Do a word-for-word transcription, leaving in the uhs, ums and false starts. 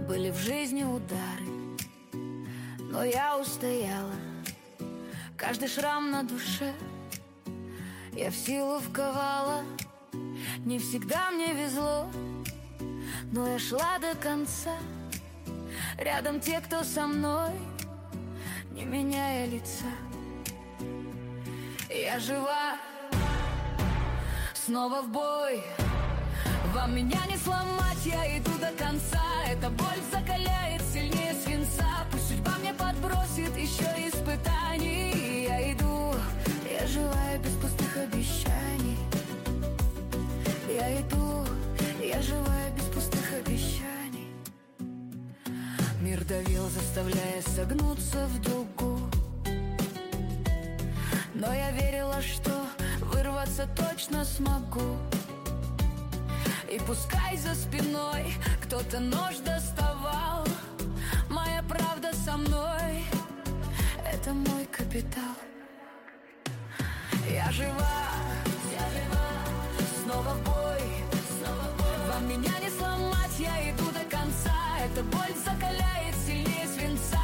Были в жизни удары, но я устояла. Каждый шрам на душе я в силу вковала. Не всегда мне везло, но я шла до конца. Рядом те, кто со мной, не меняя лица. Я жива, снова в бой. Вам меня не сломать, я иду до конца. Эта боль закаляет сильнее свинца. Пусть судьба мне подбросит еще испытаний. Я иду, я живая без пустых обещаний. Я иду, я живая без пустых обещаний. Мир давил, заставляя согнуться в дугу, но я верила, что вырваться точно смогу. И пускай за спиной кто-то нож доставал, моя правда со мной, это мой капитал. Я жива, я жива, снова в бой, снова в бой. Вам меня не сломать, я иду до конца. Эта боль закаляет сильнее свинца.